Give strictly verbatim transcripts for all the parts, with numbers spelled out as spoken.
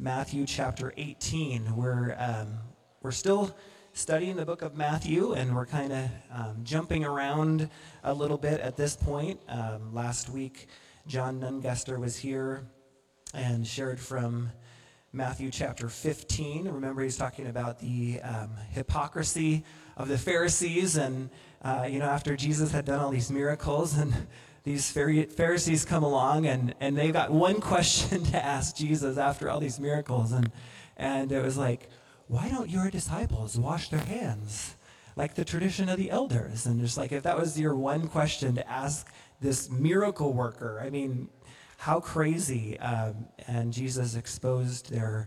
Matthew chapter eighteen. We're, um, we're still studying the book of Matthew, and we're kind of um, jumping around a little bit at this point. Um, last week, John Nungester was here and shared from Matthew chapter fifteen. Remember, he's talking about the um, hypocrisy of the Pharisees, and uh, you know, after Jesus had done all these miracles, and these Pharisees come along, and, and they've got one question to ask Jesus after all these miracles, and and it was like, why don't your disciples wash their hands like the tradition of the elders? And just like, if that was your one question to ask this miracle worker, I mean, how crazy. Um, and Jesus exposed their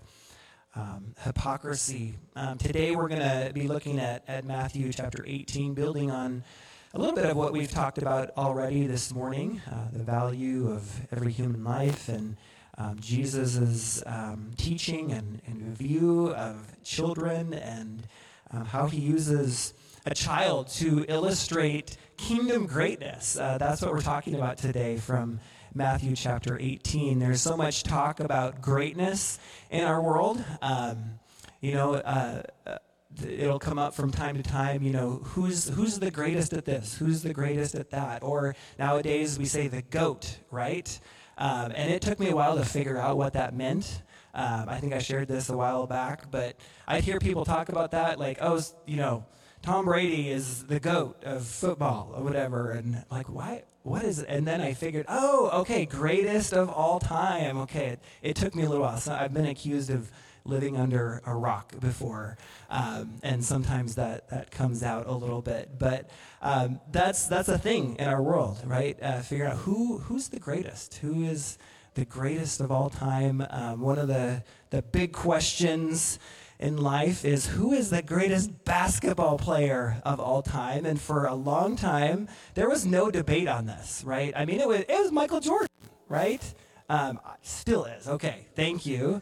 um, hypocrisy. Um, today we're going to be looking at, at Matthew chapter eighteen, building on a little bit of what we've talked about already this morning, uh, the value of every human life, and um, Jesus' um, teaching and, and view of children, and um, how he uses a child to illustrate kingdom greatness. Uh, that's what we're talking about today from Matthew chapter eighteen. There's so much talk about greatness in our world. Um, you know, uh, uh, it'll come up from time to time, you know, who's who's the greatest at this? Who's the greatest at that? Or nowadays we say the GOAT, right? Um, and it took me a while to figure out what that meant. Um, I think I shared this a while back, but I'd hear people talk about that, like, oh, you know, Tom Brady is the GOAT of football or whatever, and like, why? What is it? And then I figured, oh, okay, greatest of all time. Okay, it, it took me a little while. So I've been accused of living under a rock before, um, and sometimes that, that comes out a little bit. But um, that's that's a thing in our world, right? Uh, figure out who who's the greatest, who is the greatest of all time. Um, one of the the big questions in life is, who is the greatest basketball player of all time? And for a long time, there was no debate on this, right? I mean, it was, it was Michael Jordan, right? Um, still is. Okay, thank you.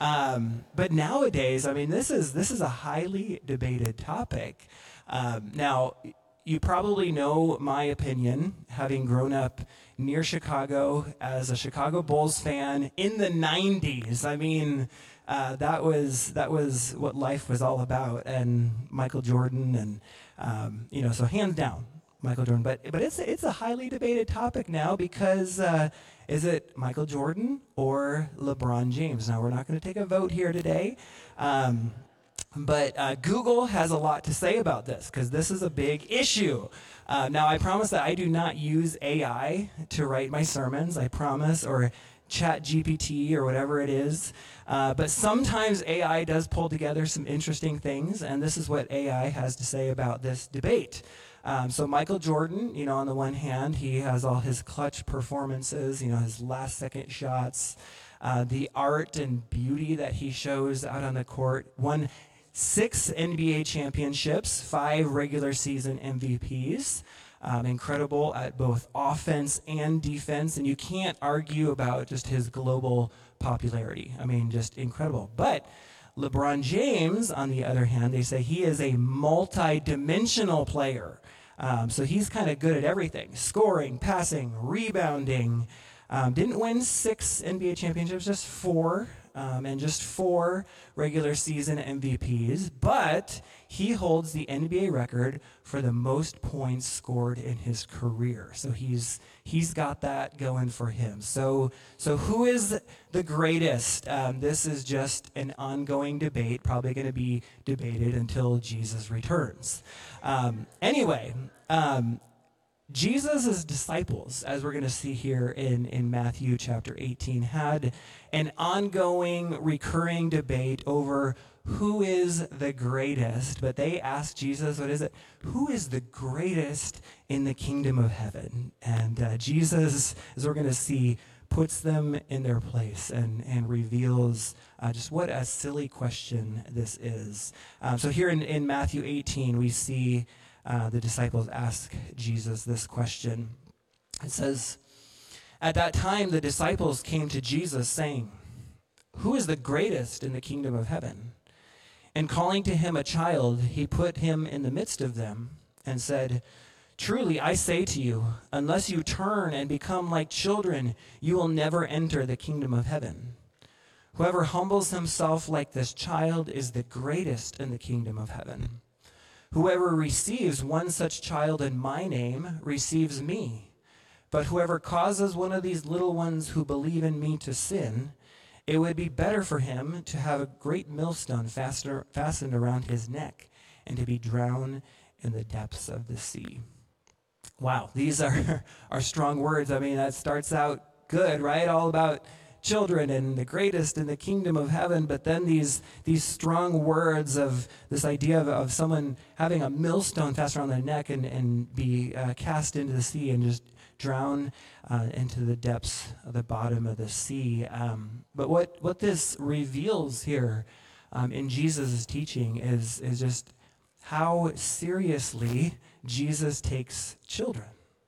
Um, but nowadays, I mean, this is this is a highly debated topic. Um, now, you probably know my opinion, having grown up near Chicago as a Chicago Bulls fan in the nineties. I mean, uh, that was that was what life was all about, and Michael Jordan, and um, you know, so hands down, Michael Jordan. But but it's it's a highly debated topic now because. Uh, Is it Michael Jordan or LeBron James? Now, we're not going to take a vote here today, um, but uh, Google has a lot to say about this because this is a big issue. Uh, now, I promise that I do not use A I to write my sermons, I promise, or Chat G P T or whatever it is. Uh, but sometimes A I does pull together some interesting things, and this is what A I has to say about this debate. Um, so Michael Jordan, you know, on the one hand, he has all his clutch performances, you know, his last second shots, uh, the art and beauty that he shows out on the court, won six N B A championships, five regular season M V Ps, um, incredible at both offense and defense, and you can't argue about just his global popularity. I mean, just incredible. But LeBron James, on the other hand, they say he is a multi-dimensional player. Um, so he's kind of good at everything, scoring, passing, rebounding. Um, didn't win six N B A championships, just four, um, and just four regular season M V Ps. But he holds the N B A record for the most points scored in his career. So he's he's got that going for him. So so who is the greatest? Um, this is just an ongoing debate, probably going to be debated until Jesus returns. Um, anyway. Um, Jesus' disciples, as we're going to see here in, in Matthew chapter eighteen, had an ongoing, recurring debate over who is the greatest. But they asked Jesus, what is it? Who is the greatest in the kingdom of heaven? And uh, Jesus, as we're going to see, puts them in their place and, and reveals uh, just what a silly question this is. Um, so here in, in Matthew eighteen, we see Uh, the disciples ask Jesus this question. It says, at that time the disciples came to Jesus saying, who is the greatest in the kingdom of heaven? And calling to him a child, he put him in the midst of them and said, truly I say to you, unless you turn and become like children, you will never enter the kingdom of heaven. Whoever humbles himself like this child is the greatest in the kingdom of heaven. Whoever receives one such child in my name receives me. But whoever causes one of these little ones who believe in me to sin, it would be better for him to have a great millstone fastened around his neck and to be drowned in the depths of the sea. Wow, these are, are strong words. I mean, that starts out good, right? All about children and the greatest in the kingdom of heaven, but then these these strong words of this idea of, of someone having a millstone fast around their neck and, and be uh, cast into the sea and just drown uh, into the depths of the bottom of the sea. Um, but what, what this reveals here um, in Jesus' teaching is, is just how seriously Jesus takes children.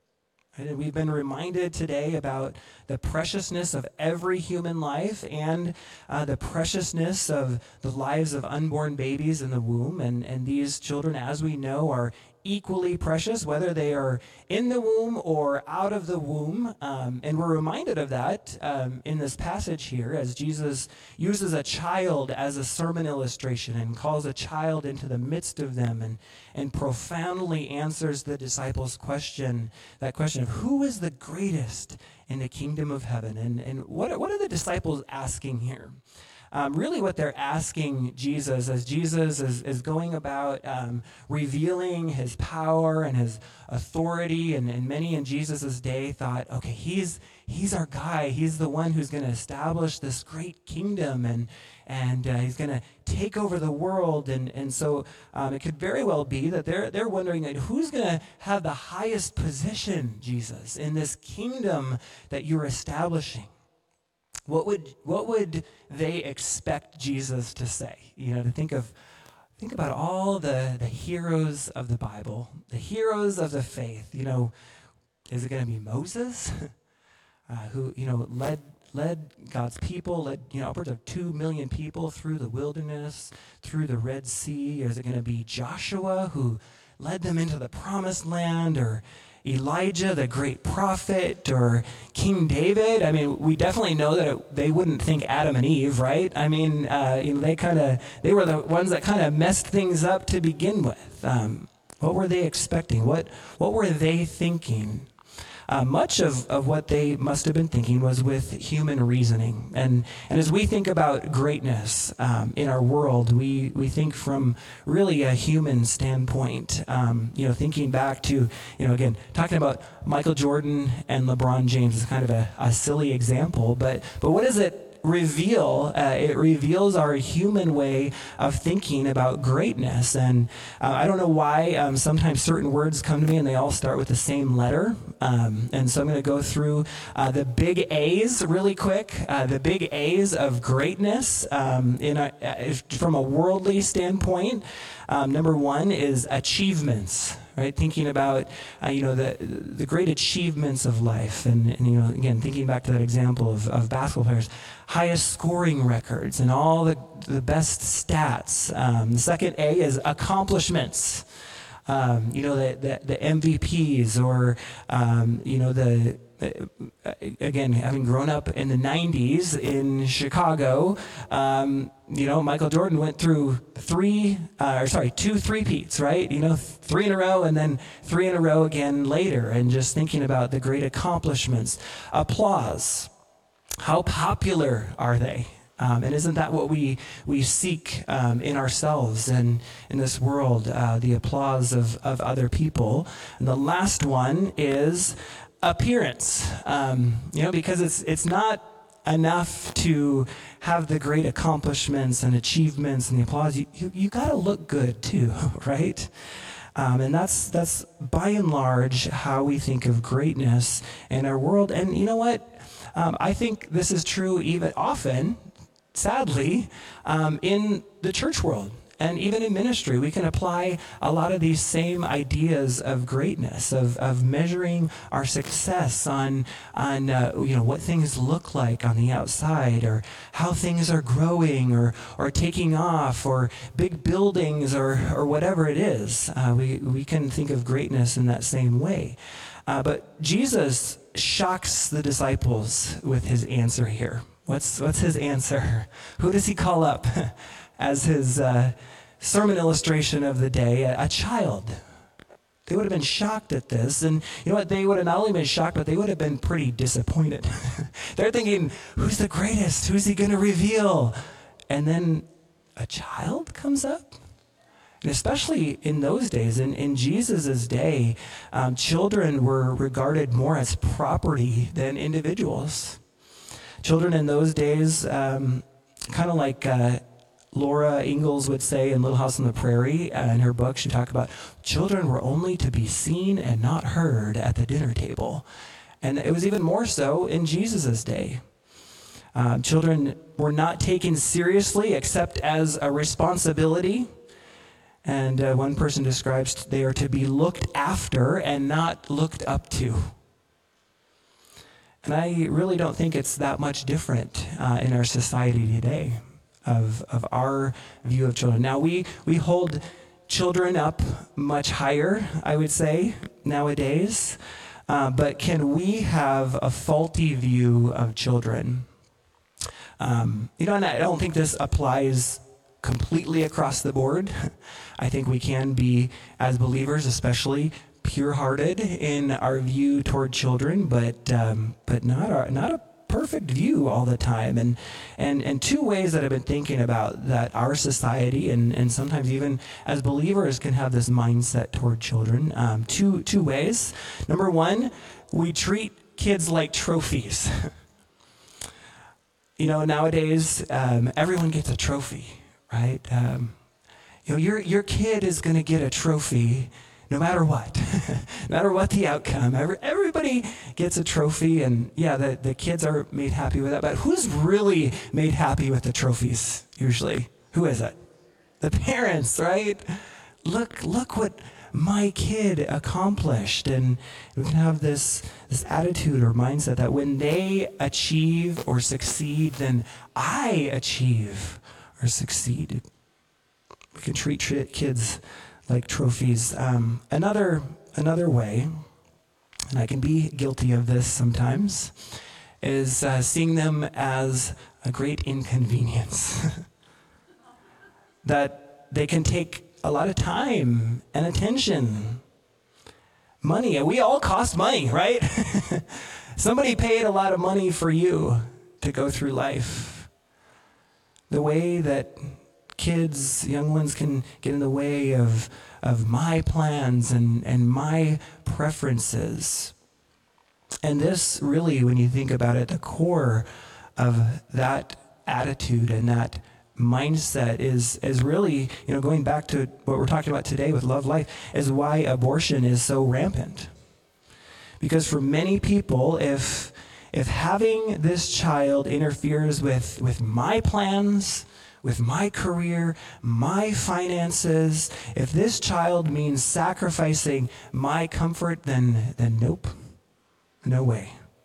And we've been reminded today about the preciousness of every human life and uh, the preciousness of the lives of unborn babies in the womb. And, and these children, as we know, are equally precious, whether they are in the womb or out of the womb. Um, and we're reminded of that um, in this passage here as Jesus uses a child as a sermon illustration and calls a child into the midst of them and, and profoundly answers the disciples' question, that question of who is the greatest in the kingdom of heaven? And, and what, what are the disciples asking here? Um, really what they're asking Jesus as Jesus is, is going about um, revealing his power and his authority, and, and many in Jesus' day thought, okay, he's he's our guy. He's the one who's going to establish this great kingdom, and and uh, he's going to take over the world. And, and so um, it could very well be that they're, they're wondering, like, who's going to have the highest position, Jesus, in this kingdom that you're establishing? What would what would they expect Jesus to say? You know, to think of think about all the, the heroes of the Bible, the heroes of the faith. You know, is it going to be Moses, uh, who you know led led God's people, led you know upwards of two million people through the wilderness, through the Red Sea? Or is it going to be Joshua, who led them into the Promised Land, or Elijah, the great prophet, or King David? I mean, we definitely know that it, they wouldn't think Adam and Eve, right? I mean, uh, you know, they kind of they were the ones that kind of messed things up to begin with. Um, what were they expecting? What what were they thinking? Uh, much of, of what they must have been thinking was with human reasoning. And and as we think about greatness um, in our world, we, we think from really a human standpoint. Um, you know, thinking back to, you know, again, talking about Michael Jordan and LeBron James is kind of a, a silly example, but but what does it reveal? Uh, it reveals our human way of thinking about greatness. And uh, I don't know why um, sometimes certain words come to me and they all start with the same letter. Um, and so I'm going to go through uh, the big A's really quick. Uh, the big A's of greatness um, in a, uh, from a worldly standpoint. Um, number one is achievements. Right, thinking about uh, you know the the great achievements of life, and, and you know again thinking back to that example of, of basketball players, highest scoring records and all the the best stats. Um, the second A is accomplishments. Um, you know the, the the M V Ps, or um, you know the uh, again having grown up in the nineties in Chicago. Um, You know, Michael Jordan went through three, uh, or sorry, two three-peats, right? You know, three in a row and then three in a row again later. And just thinking about the great accomplishments. Applause. How popular are they? Um, and isn't that what we we seek um, in ourselves and in this world? Uh, the applause of, of other people. And the last one is appearance. Um, you know, because it's it's not enough to have the great accomplishments and achievements and the applause. You you, you got to look good too, right? Um, and that's that's by and large how we think of greatness in our world. And you know what? Um, I think this is true even often, sadly, um, in the church world. And even in ministry, we can apply a lot of these same ideas of greatness, of, of measuring our success on, on uh, you know, what things look like on the outside, or how things are growing, or, or taking off, or big buildings, or, or whatever it is. Uh, we, we can think of greatness in that same way. Uh, but Jesus shocks the disciples with his answer here. What's what's his answer? Who does he call up as his uh, sermon illustration of the day? A, a child. They would have been shocked at this. And you know what? They would have not only been shocked, but they would have been pretty disappointed. They're thinking, who's the greatest? Who's he going to reveal? And then a child comes up? And especially in those days, in, in Jesus' day, um, children were regarded more as property than individuals. Children in those days, um, kind of like uh, Laura Ingalls would say in Little House on the Prairie, uh, in her book, she talked about children were only to be seen and not heard at the dinner table. And it was even more so in Jesus' day. Uh, children were not taken seriously except as a responsibility. And uh, one person describes they are to be looked after and not looked up to. And I really don't think it's that much different uh, in our society today of, of our view of children. Now, we, we hold children up much higher, I would say, nowadays. Uh, but can we have a faulty view of children? Um, you know, and I don't think this applies completely across the board. I think we can be, as believers especially, pure-hearted in our view toward children, but um, but not our, not a perfect view all the time. And and and two ways that I've been thinking about that our society and, and sometimes even as believers can have this mindset toward children. Um, two two ways. Number one, we treat kids like trophies. You know, nowadays um, everyone gets a trophy, right? Um, you know, your your kid is going to get a trophy no matter what, no matter what the outcome. Every, everybody gets a trophy, and yeah, the, the kids are made happy with that. But who's really made happy with the trophies usually? Who is it? The parents, right? Look, look what my kid accomplished. And we can have this, this attitude or mindset that when they achieve or succeed, then I achieve or succeed. We can treat tri- kids like trophies. Um, another another way, and I can be guilty of this sometimes, is uh, seeing them as a great inconvenience. That they can take a lot of time and attention, money. We all cost money, right? Somebody paid a lot of money for you to go through life. The way that kids, young ones can get in the way of of my plans and, and my preferences. And this really, when you think about it, the core of that attitude and that mindset is is really, you know, going back to what we're talking about today with Love Life, is why abortion is so rampant. Because for many people, if if having this child interferes with, with my plans, with my career, my finances, if this child means sacrificing my comfort, then then nope, no way.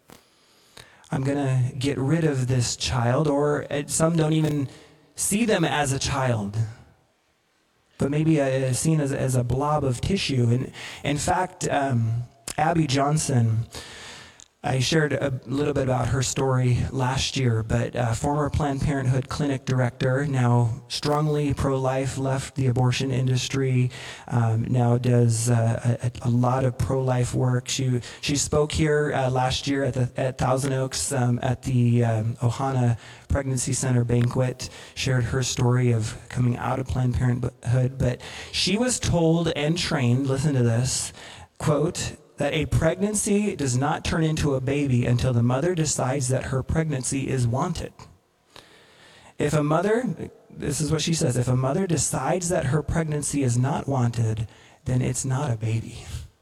I'm gonna get rid of this child, or some don't even see them as a child, but maybe uh, seen as, as a blob of tissue. And in fact, um, Abby Johnson, I shared a little bit about her story last year, but uh, former Planned Parenthood clinic director, now strongly pro-life, left the abortion industry, um, now does uh, a, a lot of pro-life work. She she spoke here uh, last year at the at Thousand Oaks um, at the um, Ohana Pregnancy Center banquet, shared her story of coming out of Planned Parenthood, but she was told and trained, listen to this, quote, that a pregnancy does not turn into a baby until the mother decides that her pregnancy is wanted. If a mother, this is what she says, if a mother decides that her pregnancy is not wanted, then it's not a baby.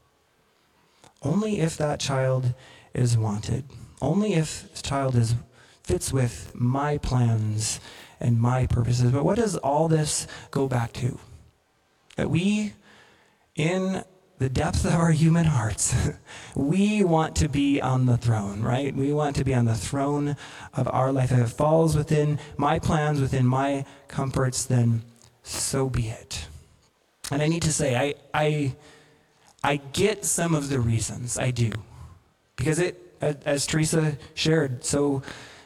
Only if that child is wanted. Only if the child is fits with my plans and my purposes. But what does all this go back to? That we, in the depth of our human hearts, we want to be on the throne, right? We want to be on the throne of our life. If it falls within my plans, within my comforts, then so be it. And I need to say, I I I get some of the reasons, I do. Because it, as Teresa shared so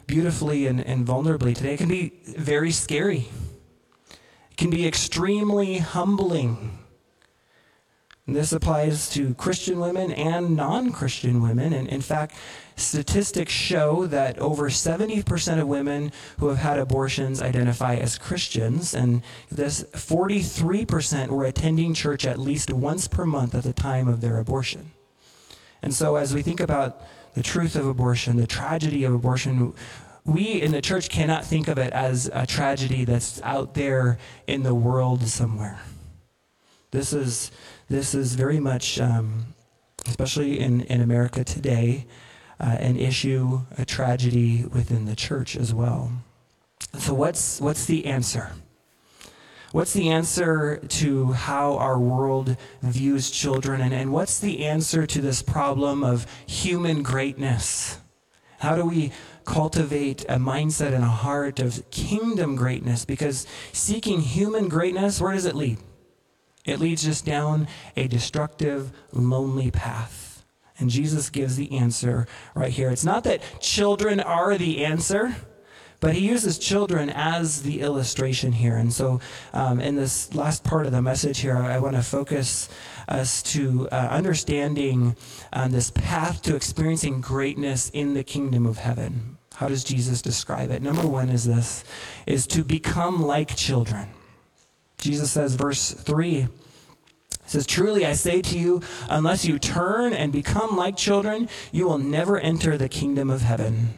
beautifully and, and vulnerably today. It can be very scary. It can be extremely humbling. And this applies to Christian women and non-Christian women. And in fact, statistics show that over seventy percent of women who have had abortions identify as Christians. And this forty-three percent were attending church at least once per month at the time of their abortion. And so as we think about the truth of abortion, the tragedy of abortion, we in the church cannot think of it as a tragedy that's out there in the world somewhere. This is this is very much, um, especially in, in America today, uh, an issue, a tragedy within the church as well. So what's what's the answer? What's the answer to how our world views children? And, and what's the answer to this problem of human greatness? How do we cultivate a mindset and a heart of kingdom greatness? Because seeking human greatness, where does it lead? It leads us down a destructive, lonely path. And Jesus gives the answer right here. It's not that children are the answer, but he uses children as the illustration here. And so um, in this last part of the message here, I, I want to focus us to uh, understanding um, this path to experiencing greatness in the kingdom of heaven. How does Jesus describe it? Number one is this, is to become like children. Jesus says, verse three, says, "Truly I say to you, unless you turn and become like children, you will never enter the kingdom of heaven."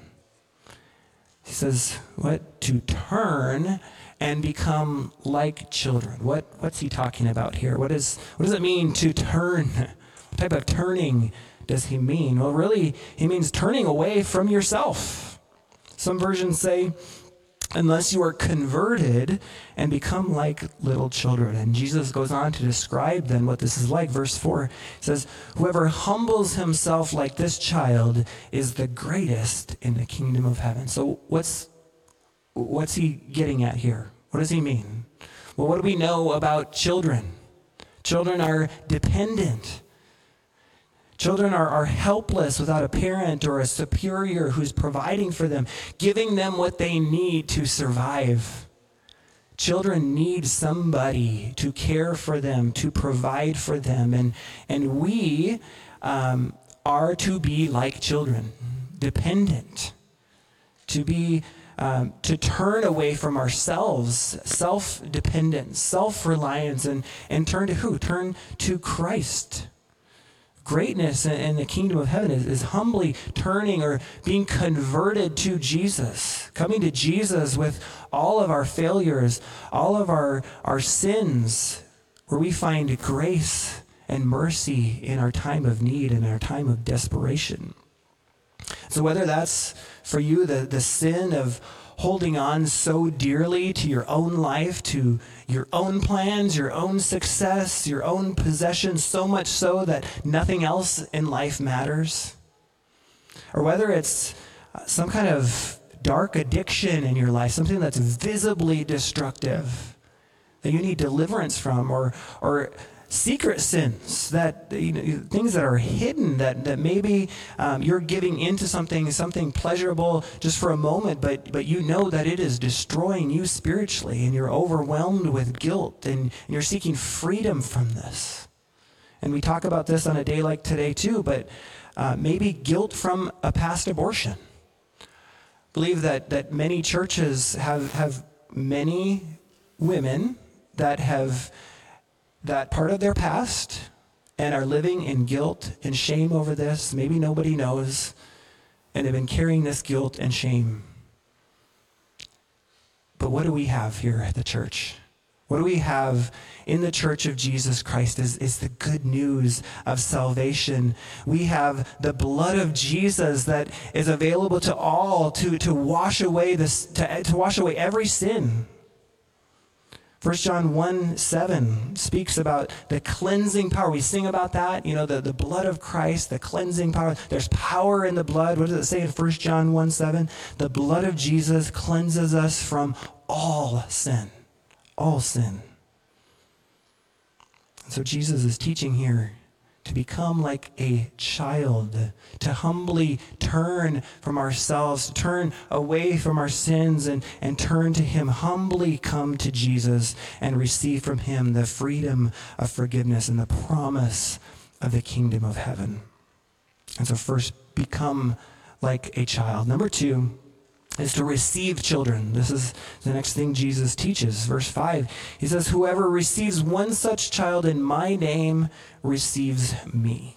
He says, what? To turn and become like children. What, what's he talking about here? What is, what does it mean to turn? What type of turning does he mean? Well, really, he means turning away from yourself. Some versions say, unless you are converted and become like little children. And Jesus goes on to describe then what this is like. Verse four says, "Whoever humbles himself like this child is the greatest in the kingdom of heaven." So what's what's he getting at here? What does he mean? Well, what do we know about children? Children are dependent. Children are, are helpless without a parent or a superior who's providing for them, giving them what they need to survive. Children need somebody to care for them, to provide for them. And, and we um, are to be like children, dependent, to be um, to turn away from ourselves, self-dependence, self-reliance, and, and turn to who? Turn to Christ. Greatness in the kingdom of heaven is, is humbly turning or being converted to Jesus, coming to Jesus with all of our failures, all of our, our sins, where we find grace and mercy in our time of need and our time of desperation. So whether that's for you the, the sin of holding on so dearly to your own life, to your own plans, your own success, your own possessions, so much so that nothing else in life matters. Or whether it's some kind of dark addiction in your life, something that's visibly destructive that you need deliverance from, or or secret sins, that you know, things that are hidden, that that maybe um, you're giving into something something pleasurable just for a moment, but but you know that it is destroying you spiritually, and you're overwhelmed with guilt, and, and you're seeking freedom from this. And we talk about this on a day like today too, but uh, maybe guilt from a past abortion. I believe that that many churches have have many women that have that part of their past and are living in guilt and shame over this. Maybe nobody knows, and they've been carrying this guilt and shame. But what do we have here at the church? What do we have in the church of Jesus Christ is, is the good news of salvation. We have the blood of Jesus that is available to all to, to wash away this, to, to wash away every sin. First John one seven speaks about the cleansing power. We sing about that, you know, the, the blood of Christ, the cleansing power. There's power in the blood. What does it say in First John one seven? The blood of Jesus cleanses us from all sin. All sin. So Jesus is teaching here to become like a child, to humbly turn from ourselves, to turn away from our sins and, and turn to him, humbly come to Jesus and receive from him the freedom of forgiveness and the promise of the kingdom of heaven. And so first, become like a child. Number two is to receive children. This is the next thing Jesus teaches. Verse five, he says, whoever receives one such child in my name receives me.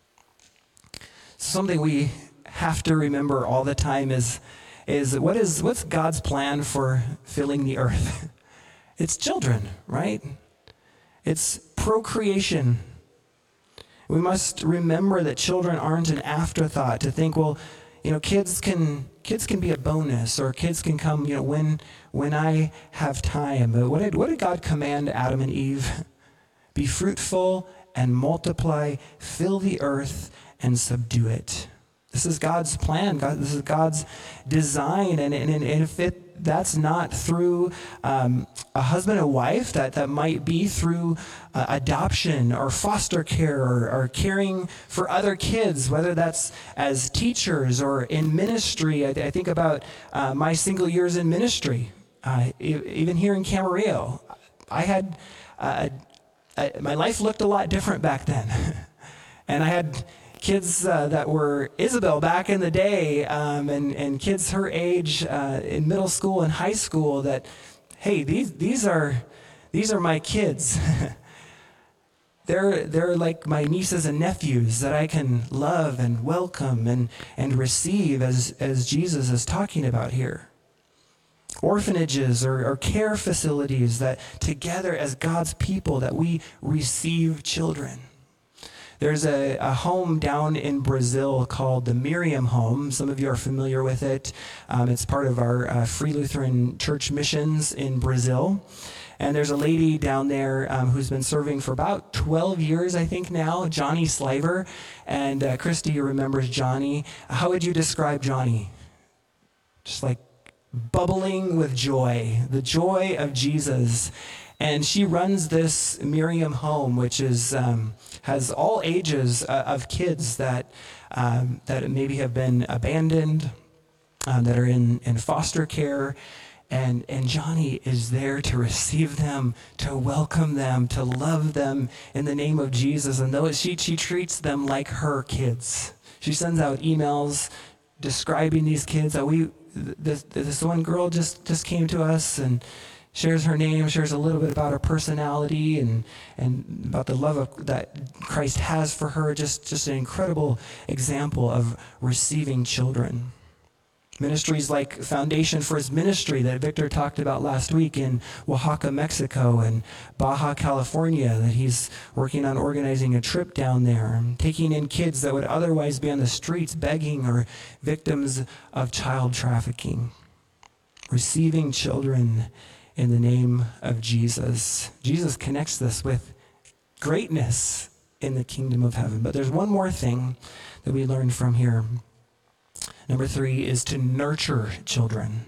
Something we have to remember all the time is, is what is what's God's plan for filling the earth? It's children, right? It's procreation. We must remember that children aren't an afterthought, to think, well, you know, kids can kids can be a bonus, or kids can come, you know, when when I have time. But what did what did God command Adam and Eve? Be fruitful and multiply, fill the earth and subdue it. This is God's plan. God, this is God's design, and and, and if it that's not through um, a husband and wife, that, that might be through uh, adoption or foster care or, or caring for other kids, whether that's as teachers or in ministry. I, I think about uh, my single years in ministry, uh, e- even here in Camarillo. I had, uh, a, a, my life looked a lot different back then. And I had kids uh, that were Isabel back in the day, um, and, and kids her age uh, in middle school and high school that, hey, these these are these are my kids. they're they're like my nieces and nephews that I can love and welcome and, and receive, as, as Jesus is talking about here. Orphanages or, or care facilities that together as God's people that we receive children. There's a, a home down in Brazil called the Miriam Home. Some of you are familiar with it. Um, it's part of our uh, Free Lutheran Church missions in Brazil. And there's a lady down there um, who's been serving for about twelve years, I think now, Johnny Sliver. And uh, Christy remembers Johnny. How would you describe Johnny? Just like bubbling with joy, the joy of Jesus. And she runs this Miriam Home, which is um, has all ages uh, of kids that um, that maybe have been abandoned, uh, that are in, in foster care. And, and Johnny is there to receive them, to welcome them, to love them in the name of Jesus. And those, she, she treats them like her kids. She sends out emails describing these kids. That we this, this one girl just, just came to us and shares her name, shares a little bit about her personality and and about the love of, that Christ has for her. Just, just an incredible example of receiving children. Ministries like Foundation for His Ministry that Victor talked about last week in Oaxaca, Mexico, and Baja, California, that he's working on organizing a trip down there and taking in kids that would otherwise be on the streets begging or victims of child trafficking. Receiving children in the name of Jesus. Jesus connects this with greatness in the kingdom of heaven. But there's one more thing that we learned from here. Number three is to nurture children.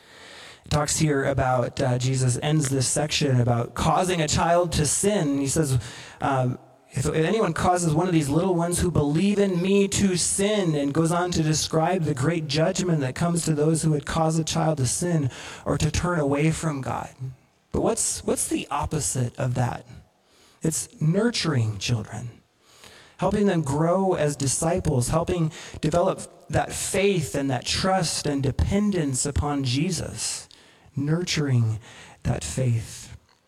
It talks here about, uh, Jesus ends this section about causing a child to sin. He says, um, if, if anyone causes one of these little ones who believe in me to sin, and goes on to describe the great judgment that comes to those who would cause a child to sin or to turn away from God. But what's what's the opposite of that? It's nurturing children, helping them grow as disciples, helping develop that faith and that trust and dependence upon Jesus, nurturing that faith.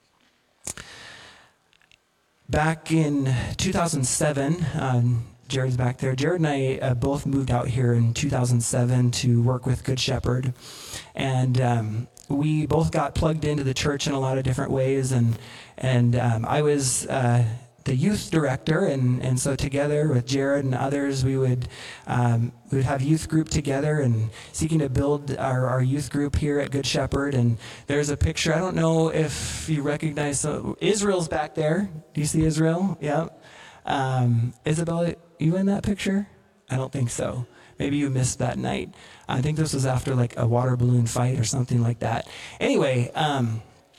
Back in two thousand seven, um, Jared's back there. Jared and I uh, both moved out here in two thousand seven to work with Good Shepherd. And um, we both got plugged into the church in a lot of different ways. And and um, I was uh, the youth director. And, and so together with Jared and others, we would um, we would have youth group together and seeking to build our, our youth group here at Good Shepherd. And there's a picture. I don't know if you recognize, so Israel's back there. Do you see Israel? Yeah. Um, Isabel, you in that picture? I don't think so. Maybe you missed that night. I think this was after like a water balloon fight or something like that. Anyway, um,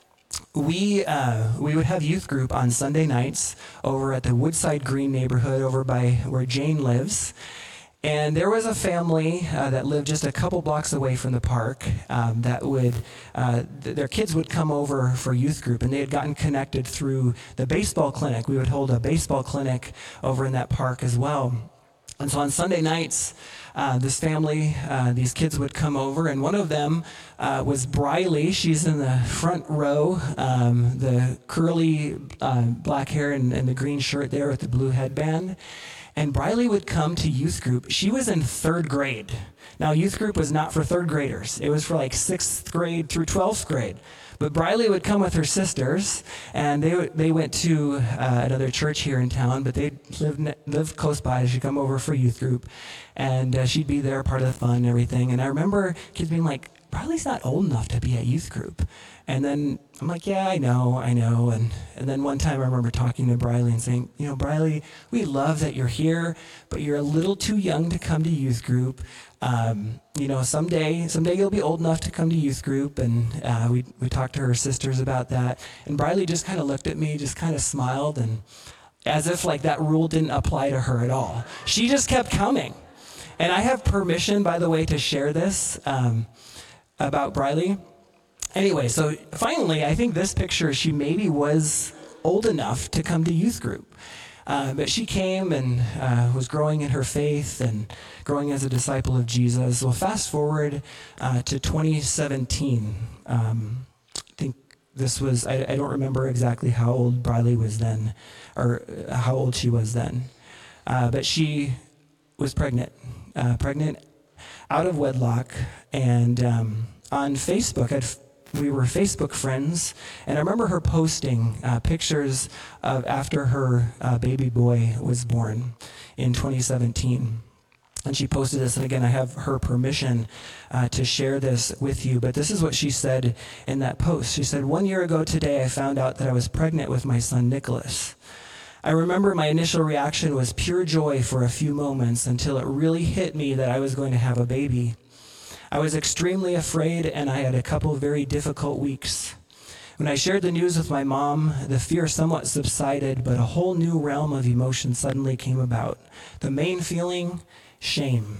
we uh, we would have youth group on Sunday nights over at the Woodside Green neighborhood over by where Jane lives. And there was a family uh, that lived just a couple blocks away from the park um, that would, uh, th- their kids would come over for youth group, and they had gotten connected through the baseball clinic. We would hold a baseball clinic over in that park as well. And so on Sunday nights, uh, this family, uh, these kids would come over, and one of them uh, was Briley. She's in the front row, um, the curly uh, black hair and, and the green shirt there with the blue headband. And Briley would come to youth group. She was in third grade. Now, youth group was not for third graders. It was for like sixth grade through twelfth grade. But Briley would come with her sisters, and they w- they went to uh, another church here in town, but they lived, ne- lived close by. She'd come over for youth group, and uh, she'd be there, part of the fun and everything. And I remember kids being like, Briley's not old enough to be at youth group. And then I'm like, yeah, I know, I know. And, and then one time I remember talking to Briley and saying, you know, Briley, we love that you're here, but you're a little too young to come to youth group. Um, you know, someday, someday you'll be old enough to come to youth group. And uh, we we talked to her sisters about that. And Briley just kind of looked at me, just kind of smiled, and as if like that rule didn't apply to her at all. She just kept coming. And I have permission, by the way, to share this um, about Briley. Anyway, so finally, I think this picture, she maybe was old enough to come to youth group. Uh, but she came and uh, was growing in her faith and growing as a disciple of Jesus. Well, fast forward uh, to twenty seventeen. Um, I think this was, I, I don't remember exactly how old Briley was then, or how old she was then. Uh, but she was pregnant, uh, pregnant out of wedlock. And um, on Facebook, I'd we were Facebook friends, and I remember her posting uh, pictures of after her uh, baby boy was born in twenty seventeen. And she posted this, and again, I have her permission uh, to share this with you, but this is what she said in that post. She said, one year ago today, I found out that I was pregnant with my son, Nicholas. I remember my initial reaction was pure joy for a few moments until it really hit me that I was going to have a baby. I was extremely afraid, and I had a couple very difficult weeks. When I shared the news with my mom, the fear somewhat subsided, but a whole new realm of emotion suddenly came about. The main feeling, shame.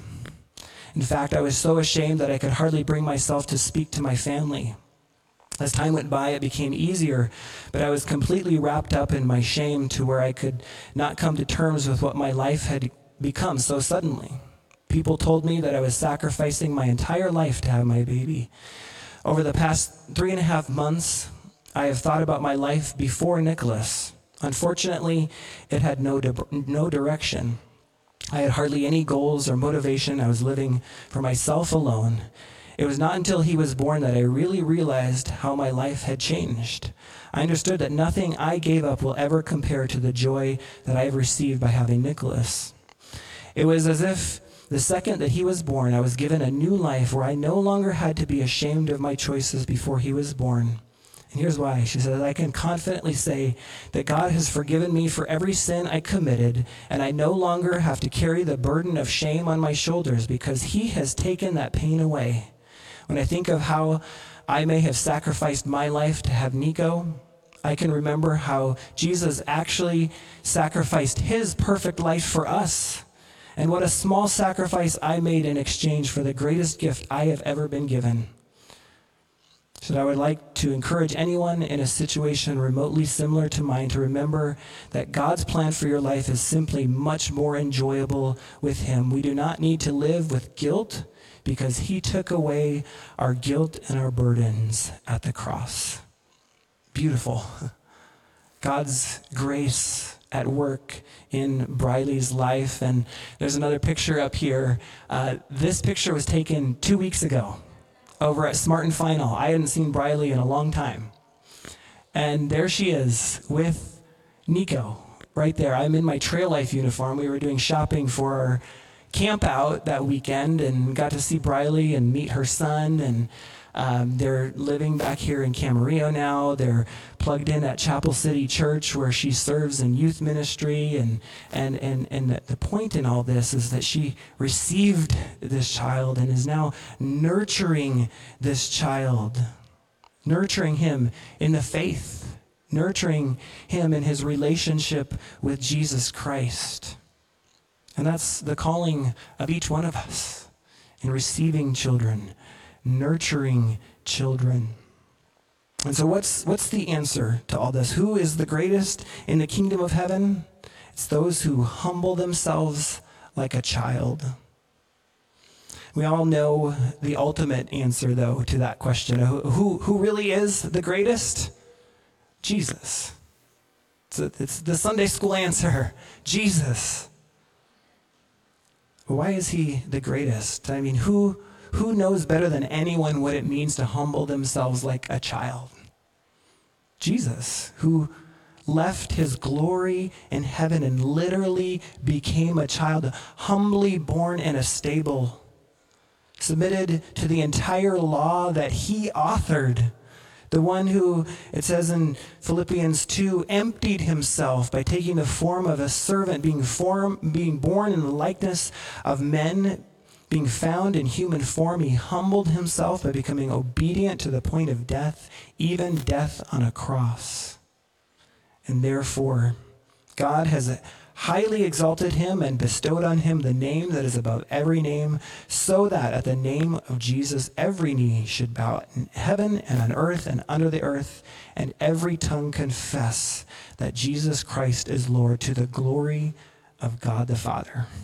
In fact, I was so ashamed that I could hardly bring myself to speak to my family. As time went by, it became easier, but I was completely wrapped up in my shame to where I could not come to terms with what my life had become so suddenly. People told me that I was sacrificing my entire life to have my baby. Over the past three and a half months, I have thought about my life before Nicholas. Unfortunately, it had no di- no direction. I had hardly any goals or motivation. I was living for myself alone. It was not until he was born that I really realized how my life had changed. I understood that nothing I gave up will ever compare to the joy that I have received by having Nicholas. It was as if the second that he was born, I was given a new life where I no longer had to be ashamed of my choices before he was born. And here's why. She says, I can confidently say that God has forgiven me for every sin I committed, and I no longer have to carry the burden of shame on my shoulders because he has taken that pain away. When I think of how I may have sacrificed my life to have Nico, I can remember how Jesus actually sacrificed his perfect life for us. And what a small sacrifice I made in exchange for the greatest gift I have ever been given. So I would like to encourage anyone in a situation remotely similar to mine to remember that God's plan for your life is simply much more enjoyable with him. We do not need to live with guilt because he took away our guilt and our burdens at the cross. Beautiful. God's grace at work in Briley's life. And there's another picture up here. Uh, this picture was taken two weeks ago over at Smart and Final. I hadn't seen Briley in a long time. And there she is with Nico right there. I'm in my Trail Life uniform. We were doing shopping for our camp out that weekend and got to see Briley and meet her son. And Um, they're living back here in Camarillo now. They're plugged in at Chapel City Church where she serves in youth ministry. And and and, and the, the point in all this is that she received this child and is now nurturing this child. nurturing him in the faith, nurturing him in his relationship with Jesus Christ. And that's the calling of each one of us in receiving children, nurturing children. And so what's what's the answer to all this? Who is the greatest in the kingdom of heaven? It's those who humble themselves like a child. We all know the ultimate answer, though, to that question. Who, who really is the greatest? Jesus. It's, a, it's the Sunday school answer. Jesus. Why is he the greatest? I mean, who, who knows better than anyone what it means to humble themselves like a child? Jesus, who left his glory in heaven and literally became a child, humbly born in a stable, submitted to the entire law that he authored. The one who, it says in Philippians two, emptied himself by taking the form of a servant, being form, being born in the likeness of men, being found in human form. He humbled himself by becoming obedient to the point of death, even death on a cross. And therefore, God has highly exalted him and bestowed on him the name that is above every name, so that at the name of Jesus every knee should bow in heaven and on earth and under the earth, and every tongue confess that Jesus Christ is Lord, to the glory of God the Father.